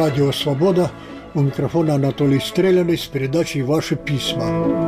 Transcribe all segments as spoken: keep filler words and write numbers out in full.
Радио «Свобода». У микрофона Анатолий Стреляный с передачей «Ваши письма».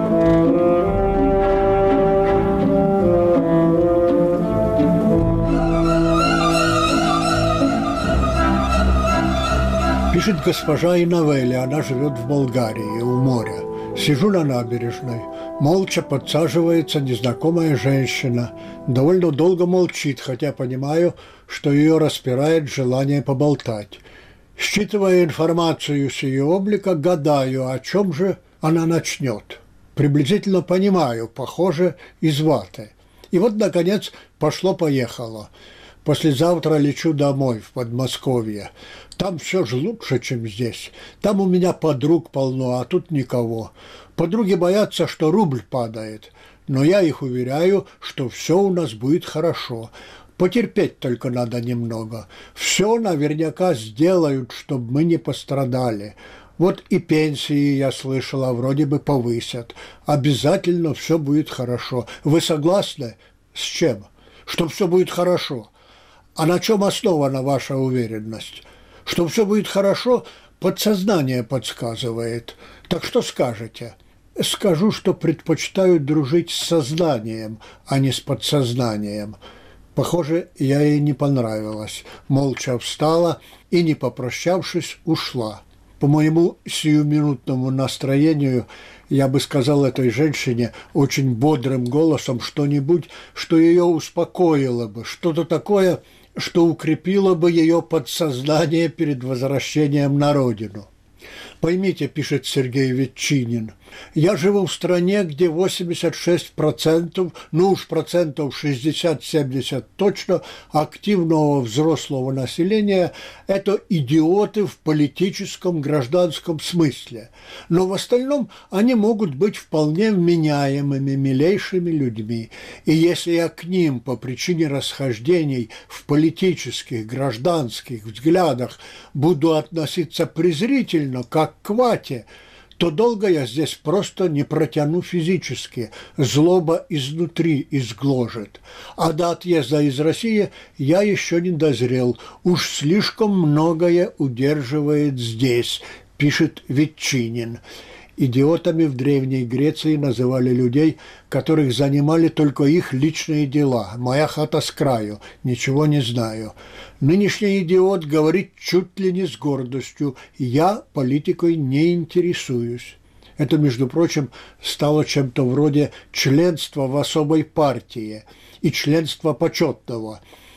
Пишет госпожа Инавели, она живет в Болгарии, у моря. Сижу на набережной, молча подсаживается незнакомая женщина. Довольно долго молчит, хотя понимаю, что ее распирает желание поболтать. Считывая информацию с ее облика, гадаю, о чем же она начнет. Приблизительно понимаю, похоже, из ваты. И вот, наконец, пошло-поехало. Послезавтра лечу домой, в Подмосковье. Там все же лучше, чем здесь. Там у меня подруг полно, а тут никого. Подруги боятся, что рубль падает. Но я их уверяю, что все у нас будет хорошо. Потерпеть только надо немного. Все наверняка сделают, чтобы мы не пострадали. Вот и пенсии, я слышала, вроде бы повысят. Обязательно все будет хорошо. Вы согласны? С чем? Что все будет хорошо. А на чем основана ваша уверенность? Что все будет хорошо, подсознание подсказывает. Так что скажете? Скажу, что предпочитаю дружить с сознанием, а не с подсознанием. Похоже, я ей не понравилась. Молча встала и, не попрощавшись, ушла. По моему сиюминутному настроению я бы сказал этой женщине очень бодрым голосом что-нибудь, что ее успокоило бы, что-то такое, что укрепило бы ее подсознание перед возвращением на родину. Поймите, пишет Сергей Ветчинин, я живу в стране, где восемьдесят шесть процентов, ну уж процентов шестьдесят-семьдесят точно, активного взрослого населения – это идиоты в политическом, гражданском смысле. Но в остальном они могут быть вполне вменяемыми, милейшими людьми. И если я к ним по причине расхождений в политических, гражданских взглядах буду относиться презрительно, как к вате, то долго я здесь просто не протяну физически, злоба изнутри изгложит. А до отъезда из России я еще не дозрел, уж слишком многое удерживает здесь, пишет Ветчинин. Идиотами в Древней Греции называли людей, которых занимали только их личные дела. Моя хата с краю, ничего не знаю. Нынешний идиот говорит чуть ли не с гордостью: «Я политикой не интересуюсь». Это, между прочим, стало чем-то вроде членства в особой партии и членства почетного.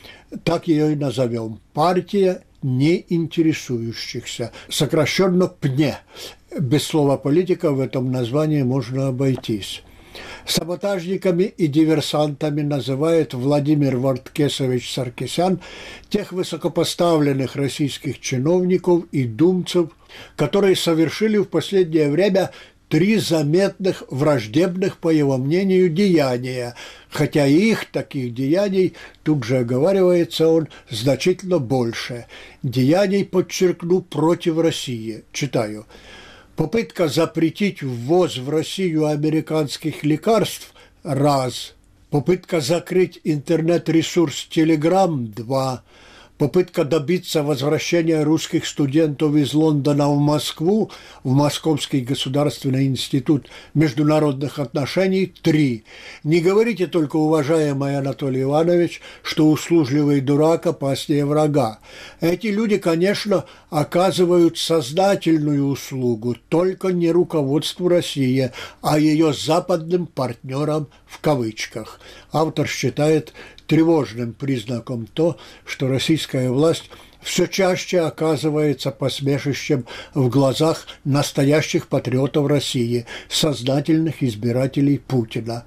Так ее и назовем. Партия не интересующихся, сокращенно ПНЕ. Без слова «политика» в этом названии можно обойтись. Саботажниками и диверсантами называет Владимир Варткесович Саркисян тех высокопоставленных российских чиновников и думцев, которые совершили в последнее время три заметных враждебных, по его мнению, деяния, хотя их, таких деяний, тут же оговаривается он, значительно больше. Деяний, подчеркну, против России. Читаю. Попытка запретить ввоз в Россию американских лекарств – раз. Попытка закрыть интернет-ресурс Telegram – два. Попытка добиться возвращения русских студентов из Лондона в Москву, в Московский государственный институт международных отношений – три. Не говорите только, уважаемый Анатолий Иванович, что услужливый дурак опаснее врага. Эти люди, конечно, оказывают сознательную услугу только не руководству России, а ее западным партнерам в кавычках. Автор считает тревожным признаком то, что российская власть все чаще оказывается посмешищем в глазах настоящих патриотов России, сознательных избирателей Путина.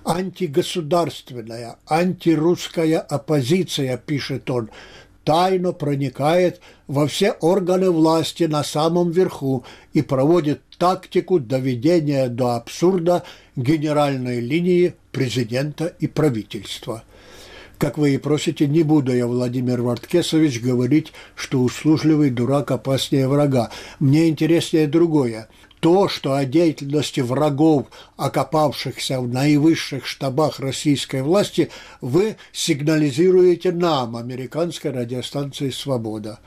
Антигосударственная, антирусская оппозиция, пишет он, тайно проникает во все органы власти на самом верху и проводит тактику доведения до абсурда генеральной линии президента и правительства. Как вы и просите, не буду я, Владимир Варткесович, говорить, что услужливый дурак опаснее врага. Мне интереснее другое. То, что о деятельности врагов, окопавшихся в наивысших штабах российской власти, вы сигнализируете нам, американской радиостанции «Свобода».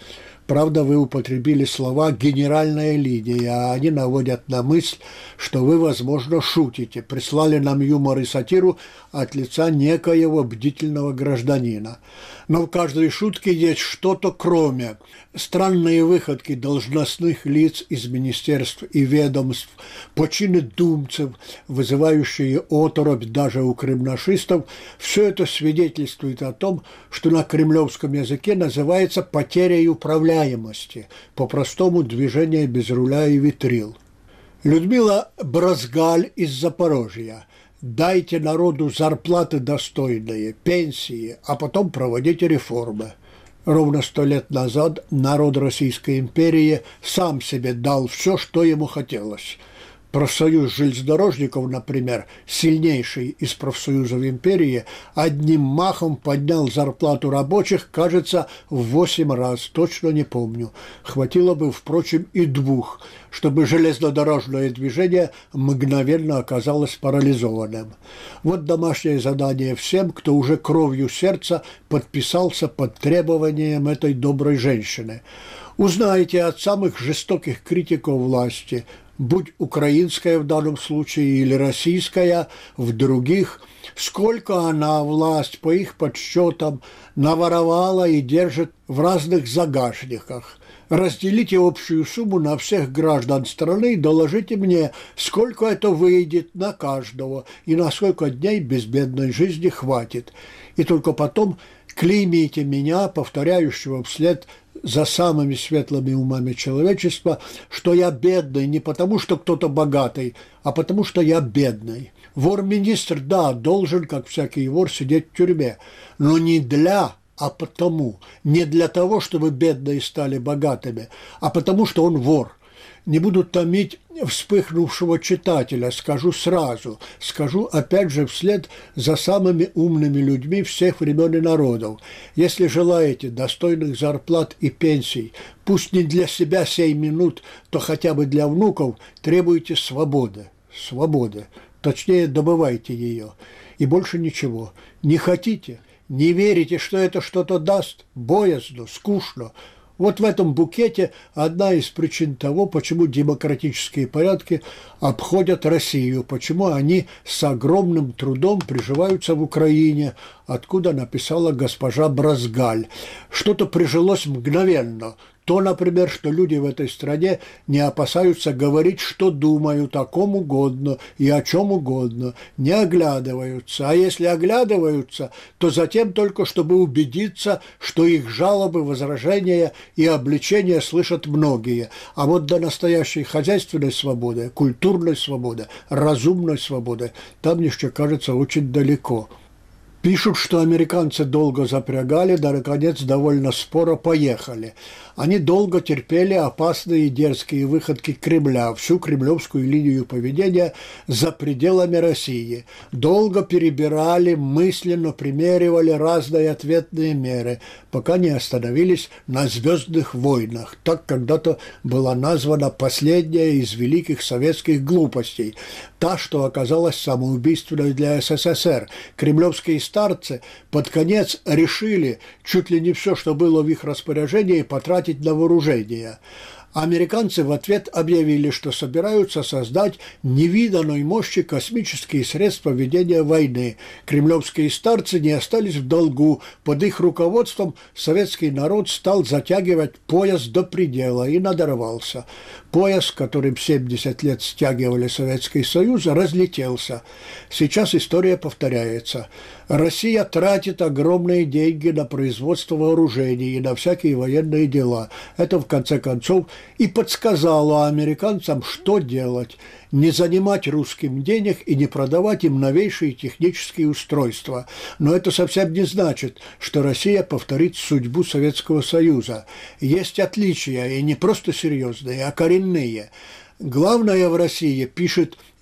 Правда, вы употребили слова «генеральная линия», а они наводят на мысль, что вы, возможно, шутите, прислали нам юмор и сатиру от лица некоего бдительного гражданина. Но в каждой шутке есть что-то кроме. Странные выходки должностных лиц из министерств и ведомств, почины думцев, вызывающие оторопь даже у кремнашистов, все это свидетельствует о том, что на кремлевском языке называется потерей управляемости, по-простому движение без руля и ветрил. Людмила Бразгаль из Запорожья. Дайте народу зарплаты достойные, пенсии, а потом проводите реформы. Ровно сто лет назад народ Российской империи сам себе дал все, что ему хотелось. Профсоюз железнодорожников, например, сильнейший из профсоюзов империи, одним махом поднял зарплату рабочих, кажется, в восемь раз, точно не помню. Хватило бы, впрочем, и двух, чтобы железнодорожное движение мгновенно оказалось парализованным. Вот домашнее задание всем, кто уже кровью сердца подписался под требованием этой доброй женщины. Узнайте от самых жестоких критиков власти, будь украинская в данном случае или российская, в других, сколько она, власть, по их подсчетам, наворовала и держит в разных загашниках. Разделите общую сумму на всех граждан страны и доложите мне, сколько это выйдет на каждого и на сколько дней безбедной жизни хватит. И только потом клеймите меня, повторяющего вслед за самыми светлыми умами человечества, что я бедный не потому, что кто-то богатый, а потому, что я бедный. Вор-министр, да, должен, как всякий вор, сидеть в тюрьме, но не для, а потому. Не для того, чтобы бедные стали богатыми, а потому, что он вор. Не буду томить вспыхнувшего читателя, скажу сразу, скажу опять же вслед за самыми умными людьми всех времен и народов. Если желаете достойных зарплат и пенсий, пусть не для себя сей минут, то хотя бы для внуков, требуйте свободы, свободы, точнее добывайте ее, и больше ничего. Не хотите, не верите, что это что-то даст, боязно, скучно. Вот в этом букете одна из причин того, почему демократические порядки обходят Россию, почему они с огромным трудом приживаются в Украине, откуда написала госпожа Бразгаль. Что-то прижилось мгновенно. То, например, что люди в этой стране не опасаются говорить, что думают, о ком угодно и о чем угодно, не оглядываются. А если оглядываются, то затем только, чтобы убедиться, что их жалобы, возражения и обличения слышат многие. А вот до настоящей хозяйственной свободы, культурной свободы, разумной свободы там еще, кажется, очень далеко. Пишут, что американцы долго запрягали, да, наконец, довольно споро поехали. Они долго терпели опасные и дерзкие выходки Кремля, всю кремлевскую линию поведения за пределами России. Долго перебирали, мысленно примеривали разные ответные меры, пока не остановились на «Звездных войнах». Так когда-то была названа последняя из великих советских глупостей. Та, что оказалась самоубийственной для СССР. Кремлевские старцы под конец решили чуть ли не все, что было в их распоряжении, потратить на вооружение. Американцы в ответ объявили, что собираются создать невиданной мощи космические средства ведения войны. Кремлевские старцы не остались в долгу. Под их руководством советский народ стал затягивать пояс до предела и надорвался. Пояс, которым семьдесят лет стягивали Советский Союз, разлетелся. Сейчас история повторяется. Россия тратит огромные деньги на производство вооружений и на всякие военные дела. Это, в конце концов, и подсказало американцам, что делать. Не занимать русским денег и не продавать им новейшие технические устройства. Но это совсем не значит, что Россия повторит судьбу Советского Союза. Есть отличия, и не просто серьезные, а коренные. Главное в России, пишет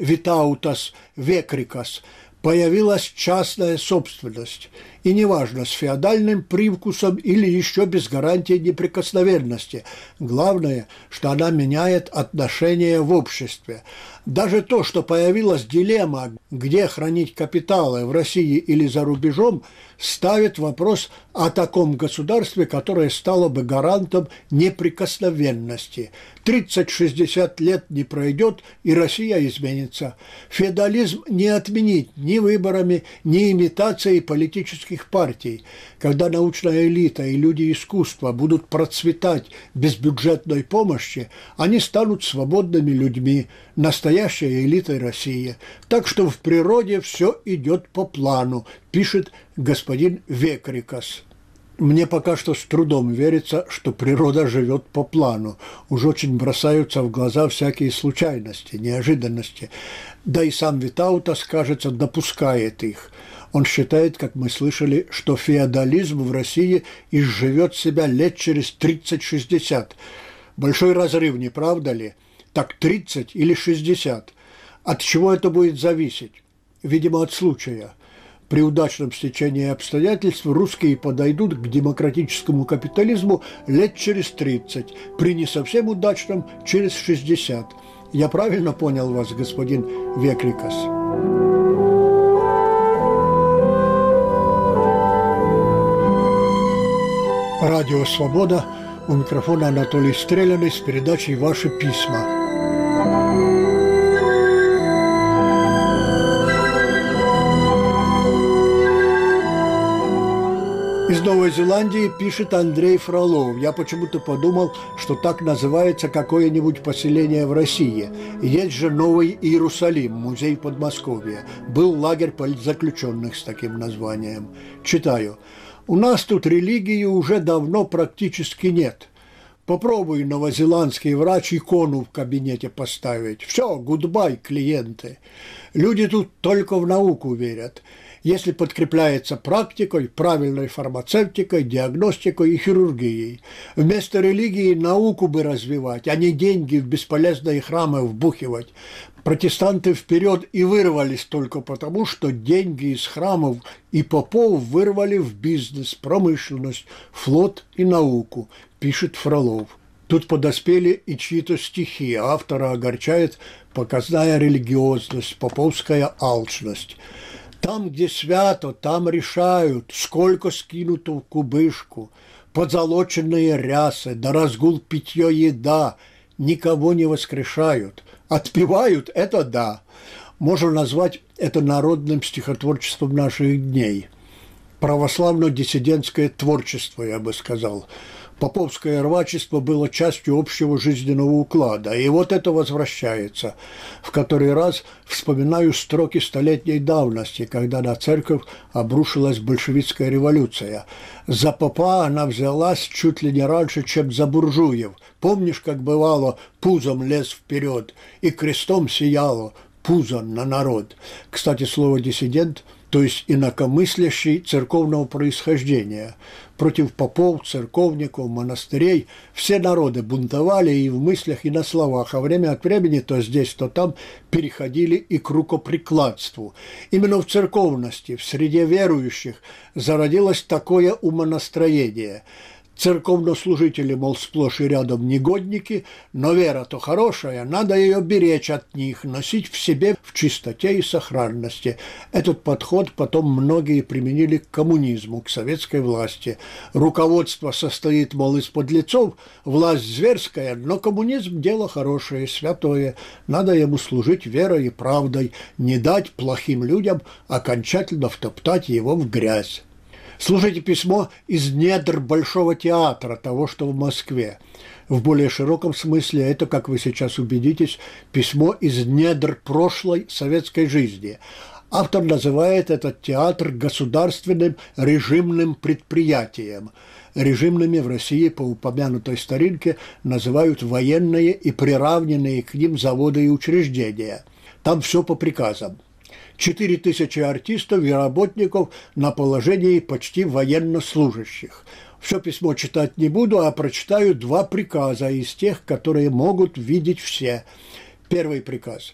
Витаутас Векрикас появилась частная собственность, и неважно, с феодальным привкусом или еще без гарантии неприкосновенности. Главное, что она меняет отношения в обществе. Даже то, что появилась дилемма, где хранить капиталы, в России или за рубежом, ставит вопрос о таком государстве, которое стало бы гарантом неприкосновенности. тридцать-шестьдесят лет не пройдет, и Россия изменится. Феодализм не отменить ни выборами, ни имитацией политических партий. Когда научная элита и люди искусства будут процветать без бюджетной помощи, они станут свободными людьми, настоящей элитой России. Так что в природе все идет по плану, пишет господин Векрикас. Мне пока что с трудом верится, что природа живет по плану. Уж очень бросаются в глаза всякие случайности, неожиданности. Да и сам Витаутас, кажется, допускает их. Он считает, как мы слышали, что феодализм в России изживет себя лет через тридцать-шестьдесят. Большой разрыв, не правда ли? Так тридцать или шестьдесят. От чего это будет зависеть? Видимо, от случая. При удачном стечении обстоятельств русские подойдут к демократическому капитализму лет через тридцать, при не совсем удачном – через шестьдесят. Я правильно понял вас, господин Векрикас? Радио «Свобода». У микрофона Анатолий Стреляный с передачей «Ваши письма». Из Новой Зеландии пишет Андрей Фролов. Я почему-то подумал, что так называется какое-нибудь поселение в России. Есть же Новый Иерусалим, музей Подмосковья. Был лагерь политзаключенных с таким названием. Читаю. У нас тут религии уже давно практически нет. Попробуй, новозеландский врач, икону в кабинете поставить. Все, гудбай, клиенты. Люди тут только в науку верят. Если подкрепляется практикой, правильной фармацевтикой, диагностикой и хирургией. Вместо религии науку бы развивать, а не деньги в бесполезные храмы вбухивать. Протестанты вперед и вырвались только потому, что деньги из храмов и попов вырвали в бизнес, промышленность, флот и науку, пишет Фролов. Тут подоспели и чьи-то стихи, автора огорчает показная религиозность, поповская алчность. Там, где свято, там решают, сколько скинуто в кубышку, позолоченные рясы, да разгул питье еда, никого не воскрешают. Отпевают – это да. Можно назвать это народным стихотворчеством наших дней. Православно-диссидентское творчество, я бы сказал. Поповское рвачество было частью общего жизненного уклада, и вот это возвращается. В который раз вспоминаю строки столетней давности, когда на церковь обрушилась большевистская революция. За попа она взялась чуть ли не раньше, чем за буржуев. Помнишь, как бывало, пузом лез вперед, и крестом сияло пузо на народ. Кстати, слово «диссидент», то есть инакомыслящий, церковного происхождения. Против попов, церковников, монастырей все народы бунтовали и в мыслях, и на словах, а время от времени то здесь, то там переходили и к рукоприкладству. Именно в церковности, в среде верующих зародилось такое умонастроение. Церковнослужители, мол, сплошь и рядом негодники, но вера-то хорошая, надо ее беречь от них, носить в себе в чистоте и сохранности. Этот подход потом многие применили к коммунизму, к советской власти. Руководство состоит, мол, из подлецов, власть зверская, но коммунизм – дело хорошее, святое. Надо ему служить верой и правдой, не дать плохим людям окончательно втоптать его в грязь. Слушайте письмо из недр Большого театра, того, что в Москве. В более широком смысле это, как вы сейчас убедитесь, письмо из недр прошлой советской жизни. Автор называет этот театр государственным режимным предприятием. Режимными в России по упомянутой старинке называют военные и приравненные к ним заводы и учреждения. Там все по приказам. Четыре тысячи артистов и работников на положении почти военнослужащих. Все письмо читать не буду, а прочитаю два приказа из тех, которые могут видеть все. Первый приказ.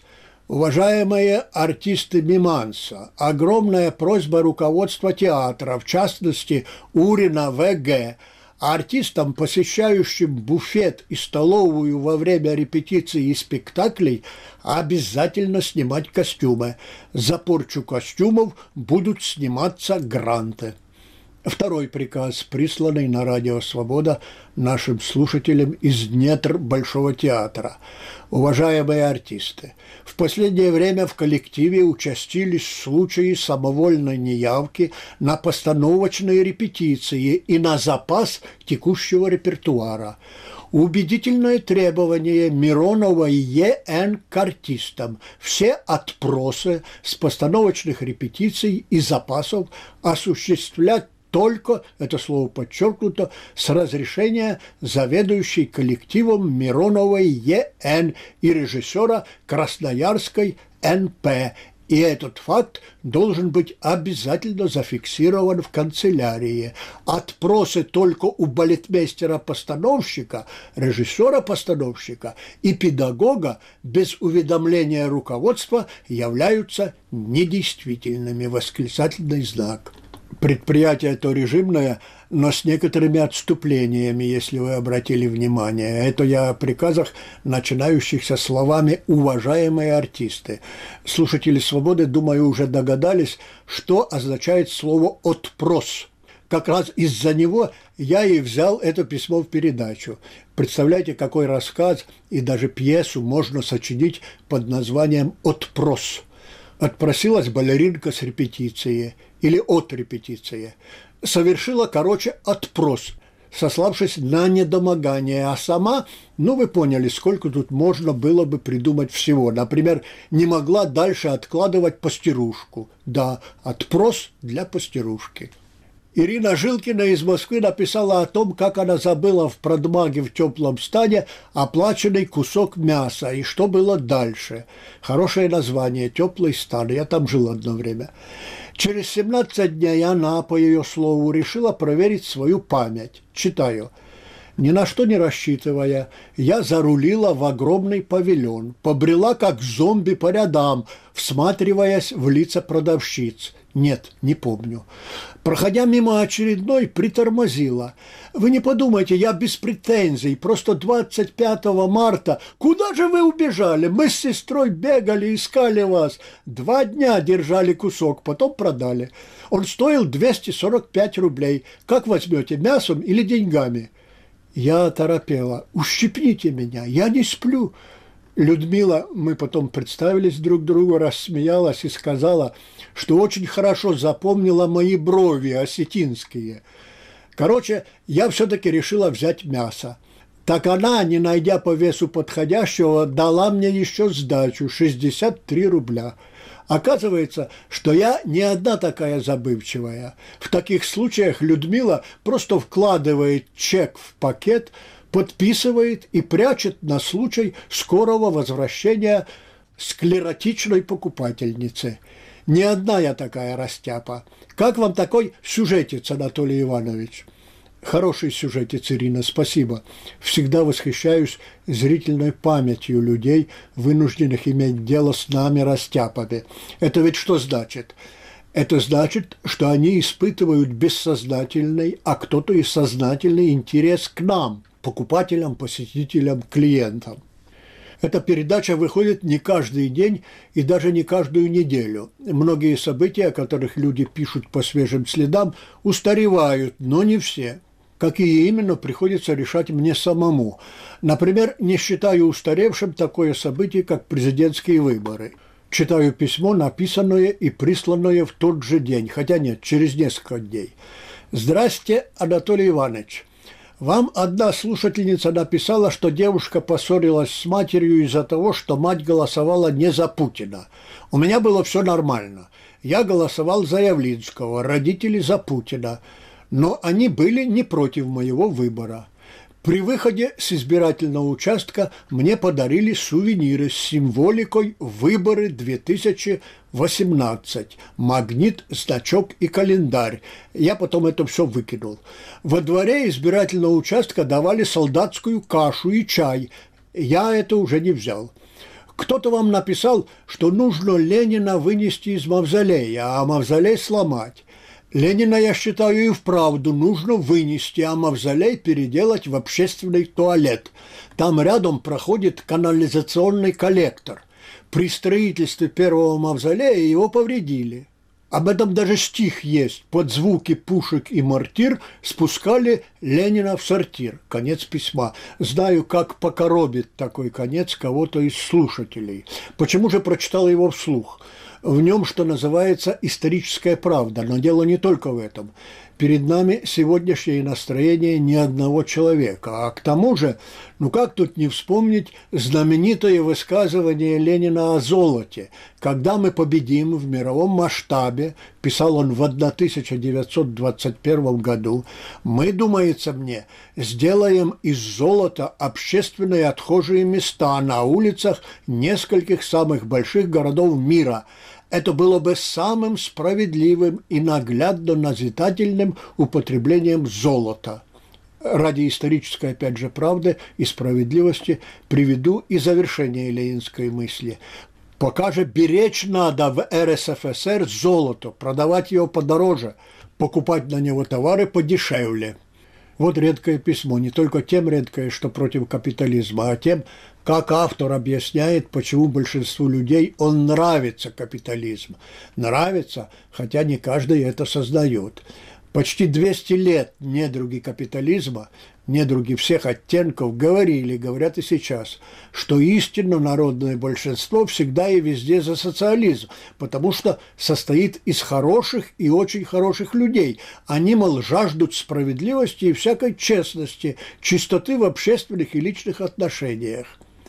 Уважаемые артисты Миманса, огромная просьба руководства театра, в частности Урина В Г, артистам, посещающим буфет и столовую во время репетиций и спектаклей, обязательно снимать костюмы. За порчу костюмов будут сниматься гранты. Второй приказ, присланный на радио «Свобода» нашим слушателям из недр Большого театра. Уважаемые артисты, в последнее время в коллективе участились случаи самовольной неявки на постановочные репетиции и на запас текущего репертуара. Убедительное требование Миронова Е Н к артистам. Все отпросы с постановочных репетиций и запасов осуществлять только, это слово подчеркнуто, с разрешения заведующей коллективом Мироновой Е Н и режиссера Красноярской Н П. И этот факт должен быть обязательно зафиксирован в канцелярии. Отпросы только у балетмейстера-постановщика, режиссера-постановщика и педагога без уведомления руководства являются недействительными. Восклицательный знак. Предприятие то режимное, но с некоторыми отступлениями, если вы обратили внимание. Это я о приказах, начинающихся словами «уважаемые артисты». Слушатели «Свободы», думаю, уже догадались, что означает слово «отпрос». Как раз из-за него я и взял это письмо в передачу. Представляете, какой рассказ и даже пьесу можно сочинить под названием «Отпрос». Отпросилась балеринка с репетиции или от репетиции. Совершила, короче, отпрос, сославшись на недомогание, а сама, ну вы поняли, сколько тут можно было бы придумать всего. Например, не могла дальше откладывать постирушку. Да, отпрос для постирушки. Ирина Жилкина из Москвы написала о том, как она забыла в продмаге в теплом стане оплаченный кусок мяса и что было дальше. Хорошее название «Теплый стан». Я там жил одно время. Через семнадцать дней она, по ее слову, решила проверить свою память. Читаю. Ни на что не рассчитывая, я зарулила в огромный павильон, побрела как зомби по рядам, всматриваясь в лица продавщиц. Нет, не помню. Проходя мимо очередной, притормозила. Вы не подумайте, я без претензий, просто двадцать пятого марта. Куда же вы убежали? Мы с сестрой бегали, искали вас. Два дня держали кусок, потом продали. Он стоил двести сорок пять рублей. Как возьмете, мясом или деньгами? Я оторопела. Ущипните меня, я не сплю. Людмила, мы потом представились друг другу, рассмеялась и сказала, что очень хорошо запомнила мои брови осетинские. Короче, я все-таки решила взять мясо. Так она, не найдя по весу подходящего, дала мне еще сдачу – шестьдесят три рубля. Оказывается, что я не одна такая забывчивая. В таких случаях Людмила просто вкладывает чек в пакет, подписывает и прячет на случай скорого возвращения склеротичной покупательницы. Не одна я такая растяпа. Как вам такой сюжетец, Анатолий Иванович? Хороший сюжетец, Ирина, спасибо. Всегда восхищаюсь зрительной памятью людей, вынужденных иметь дело с нами, растяпами. Это ведь что значит? Это значит, что они испытывают бессознательный, а кто-то и сознательный интерес к нам, покупателям, посетителям, клиентам. Эта передача выходит не каждый день и даже не каждую неделю. Многие события, о которых люди пишут по свежим следам, устаревают, но не все. Какие именно, приходится решать мне самому. Например, не считаю устаревшим такое событие, как президентские выборы. Читаю письмо, написанное и присланное в тот же день, хотя нет, через несколько дней. «Здрасте, Анатолий Иванович. Вам одна слушательница написала, что девушка поссорилась с матерью из-за того, что мать голосовала не за Путина. У меня было все нормально. Я голосовал за Явлинского, родители за Путина. Но они были не против моего выбора. При выходе с избирательного участка мне подарили сувениры с символикой «Выборы две тысячи восемнадцать», магнит, значок и календарь. Я потом это все выкинул. Во дворе избирательного участка давали солдатскую кашу и чай. Я это уже не взял. Кто-то вам написал, что нужно Ленина вынести из мавзолея, а мавзолей сломать. Ленина, я считаю, и вправду нужно вынести, а мавзолей переделать в общественный туалет. Там рядом проходит канализационный коллектор. При строительстве первого мавзолея его повредили. Об этом даже стих есть. Под звуки пушек и мортир спускали Ленина в сортир. Конец письма. Знаю, как покоробит такой конец кого-то из слушателей. Почему же прочитал его вслух? В нем, что называется, историческая правда. Но дело не только в этом. Перед нами сегодняшнее настроение ни одного человека. А к тому же, ну как тут не вспомнить знаменитое высказывание Ленина о золоте. «Когда мы победим в мировом масштабе», писал он в тысяча девятьсот двадцать первом году, «мы, думается мне, сделаем из золота общественные отхожие места на улицах нескольких самых больших городов мира». Это было бы самым справедливым и наглядно назидательным употреблением золота. Ради исторической, опять же, правды и справедливости приведу и завершение ленинской мысли. Пока же беречь надо в эр эс эф эс эр золото, продавать его подороже, покупать на него товары подешевле. Вот редкое письмо, не только тем редкое, что против капитализма, а тем, как автор объясняет, почему большинству людей он нравится, капитализм. Нравится, хотя не каждый это сознает. Почти двести лет недруги капитализма, недруги всех оттенков говорили, говорят и сейчас, что истинно народное большинство всегда и везде за социализм, потому что состоит из хороших и очень хороших людей. Они, мол, жаждут справедливости и всякой честности, чистоты в общественных и личных отношениях.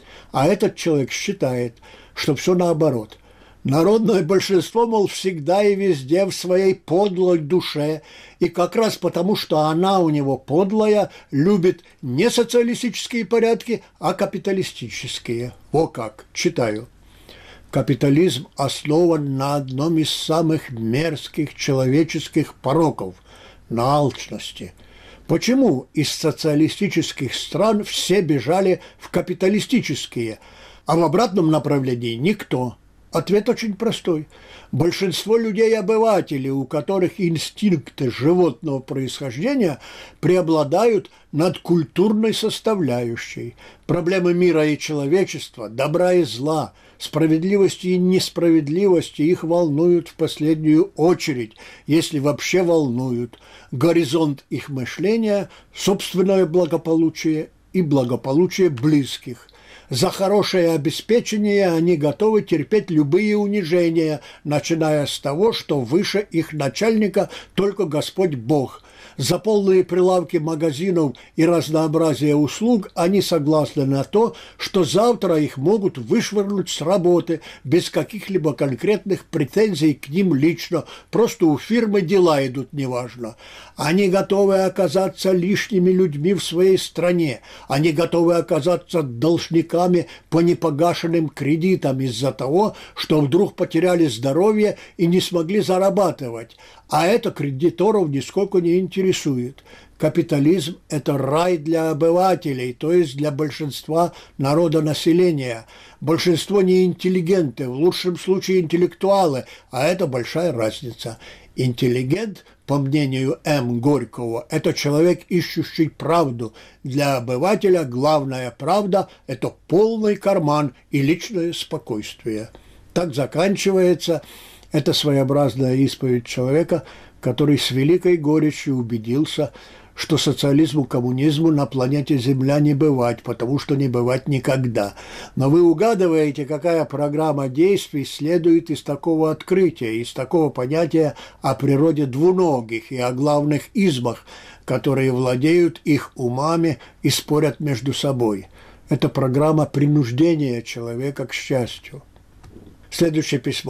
А этот человек считает, что все наоборот. Народное большинство, мол, всегда и везде в своей подлой душе, и как раз потому, что она у него подлая, любит не социалистические порядки, а капиталистические. О как, читаю. Капитализм основан на одном из самых мерзких человеческих пороков – на алчности. Почему из социалистических стран все бежали в капиталистические, а в обратном направлении никто? Ответ очень простой. Большинство людей-обывателей, у которых инстинкты животного происхождения преобладают над культурной составляющей. Проблемы мира и человечества, добра и зла, справедливости и несправедливости их волнуют в последнюю очередь, если вообще волнуют. Горизонт их мышления – собственное благополучие и благополучие близких. За хорошее обеспечение они готовы терпеть любые унижения, начиная с того, что выше их начальника только Господь Бог. За полные прилавки магазинов и разнообразие услуг они согласны на то, что завтра их могут вышвырнуть с работы без каких-либо конкретных претензий к ним лично, просто у фирмы дела идут неважно. Они готовы оказаться лишними людьми в своей стране, они готовы оказаться должниками по непогашенным кредитам из-за того, что вдруг потеряли здоровье и не смогли зарабатывать. А это кредиторов нисколько не интересует. Капитализм – это рай для обывателей, то есть для большинства народонаселения. Большинство не интеллигенты, в лучшем случае интеллектуалы, а это большая разница. Интеллигент, по мнению М. Горького, это человек, ищущий правду. Для обывателя главная правда – это полный карман и личное спокойствие. Так заканчивается эта своеобразная исповедь человека, который с великой горечью убедился, что социализму, коммунизму на планете Земля не бывать, потому что не бывать никогда. Но вы угадываете, какая программа действий следует из такого открытия, из такого понятия о природе двуногих и о главных измах, которые владеют их умами и спорят между собой. Это программа принуждения человека к счастью. Следующее письмо.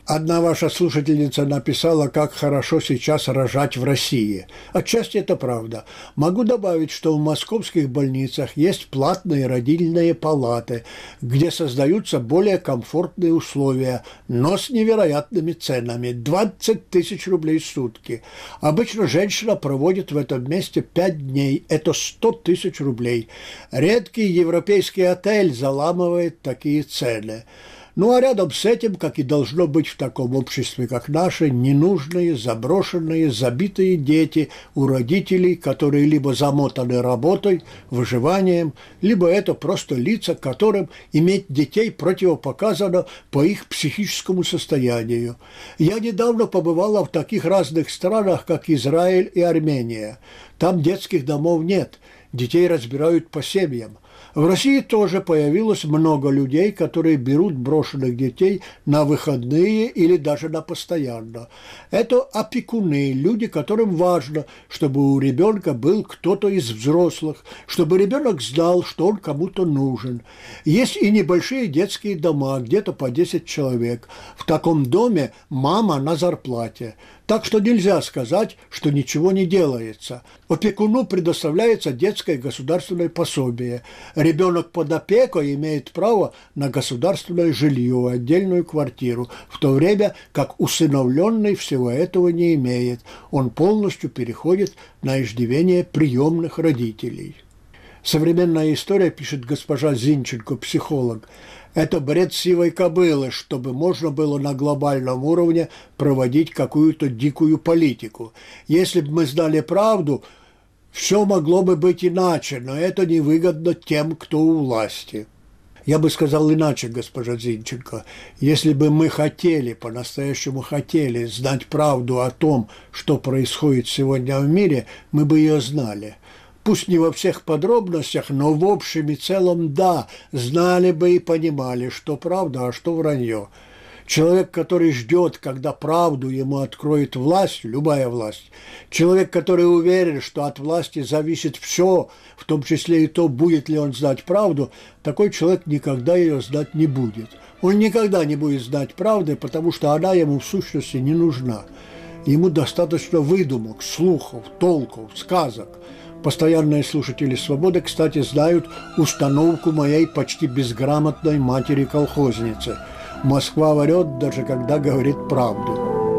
Одна ваша слушательница написала, как хорошо сейчас рожать в России. Отчасти это правда. Могу добавить, что в московских больницах есть платные родильные палаты, где создаются более комфортные условия, но с невероятными ценами – двадцать тысяч рублей в сутки. Обычно женщина проводит в этом месте пять дней – это сто тысяч рублей. Редкий европейский отель заламывает такие цены. Ну а рядом с этим, как и должно быть в таком обществе, как наше, ненужные, заброшенные, забитые дети у родителей, которые либо замотаны работой, выживанием, либо это просто лица, которым иметь детей противопоказано по их психическому состоянию. Я недавно побывала в таких разных странах, как Израиль и Армения. Там детских домов нет, детей разбирают по семьям. В России тоже появилось много людей, которые берут брошенных детей на выходные или даже на постоянно. Это опекуны, люди, которым важно, чтобы у ребенка был кто-то из взрослых, чтобы ребенок знал, что он кому-то нужен. Есть и небольшие детские дома, где-то по десять человек. В таком доме мама на зарплате. Так что нельзя сказать, что ничего не делается. Опекуну предоставляется детское государственное пособие. Ребенок под опекой имеет право на государственное жилье, отдельную квартиру, в то время как усыновленный всего этого не имеет. Он полностью переходит на иждивение приемных родителей. Современная история, пишет госпожа Зинченко, психолог, это бред сивой кобылы, чтобы можно было на глобальном уровне проводить какую-то дикую политику. Если бы мы знали правду, все могло бы быть иначе, но это невыгодно тем, кто у власти. Я бы сказал иначе, госпожа Зинченко, если бы мы хотели, по-настоящему хотели знать правду о том, что происходит сегодня в мире, мы бы ее знали. Пусть не во всех подробностях, но в общем и целом, да, знали бы и понимали, что правда, а что вранье. Человек, который ждет, когда правду ему откроет власть, любая власть, человек, который уверен, что от власти зависит все, в том числе и то, будет ли он знать правду, такой человек никогда ее знать не будет. Он никогда не будет знать правды, потому что она ему в сущности не нужна. Ему достаточно выдумок, слухов, толков, сказок. Постоянные слушатели «Свободы», кстати, знают установку моей почти безграмотной матери-колхозницы. Москва врет, даже когда говорит правду.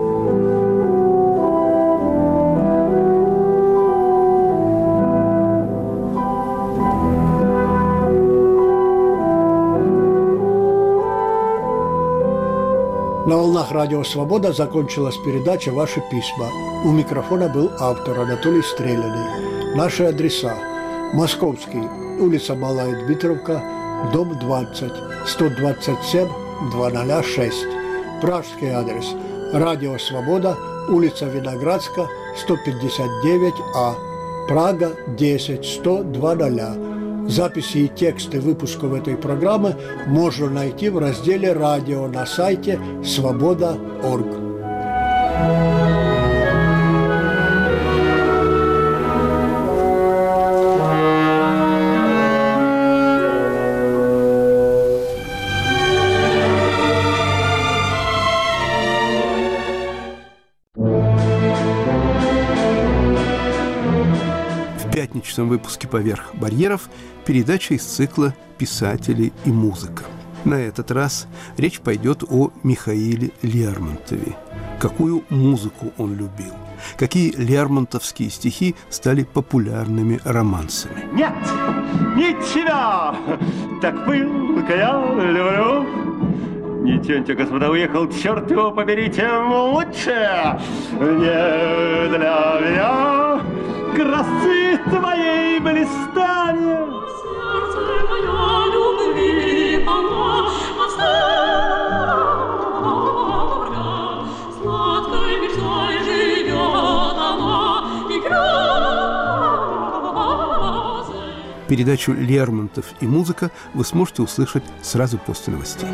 На волнах радио «Свобода» закончилась передача «Ваши письма». У микрофона был автор Анатолий Стреляный. Наши адреса: Московский, улица Малая Дмитровка, дом двадцать, сто двадцать семь, двести шесть. Пражский адрес: радио «Свобода», улица Виноградска, сто пятьдесят девять А, Прага, десять, сто, двадцать. Записи и тексты выпусков этой программы можно найти в разделе «Радио» на сайте свобода точка орг. В пятничном выпуске «Поверх барьеров» передача из цикла «Писатели и музыка». На этот раз речь пойдет о Михаиле Лермонтове. Какую музыку он любил? Какие лермонтовские стихи стали популярными романсами? Нет, не тебя, так пылко я люблю. Не тяньте, господа, уехал, черт его побери, тем лучше. Не для меня красы твоей блистанет. Сердце моя любви полна, оставля, сладкой мечтой живет она, и грозы. Передачу «Лермонтов и музыка» вы сможете услышать сразу после новостей.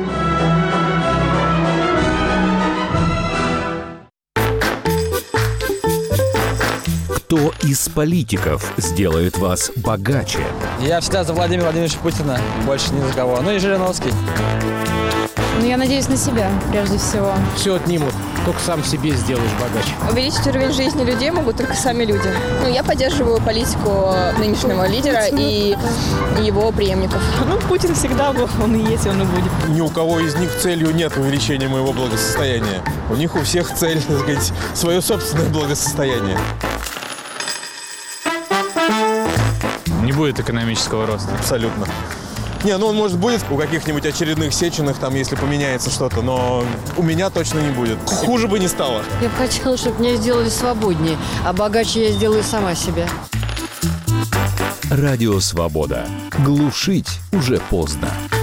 Кто из политиков сделает вас богаче? Я всегда за Владимира Владимировича Путина, больше ни за кого. Ну и Жириновский. Ну, я надеюсь на себя, прежде всего. Все отнимут, только сам себе сделаешь богаче. Увеличить уровень жизни людей могут только сами люди. Ну, я поддерживаю политику нынешнего лидера и его преемников. Ну, Путин всегда был, он и есть, он и будет. Ни у кого из них целью нет увеличения моего благосостояния. У них у всех цель, так сказать, свое собственное благосостояние. Не будет экономического роста. Абсолютно. Не, ну он, может, будет у каких-нибудь очередных Сеченых, там, если поменяется что-то, но у меня точно не будет. Хуже бы не стало. Я бы хотела, чтобы меня сделали свободнее, а богаче я сделаю сама себя. Радио «Свобода». Глушить уже поздно.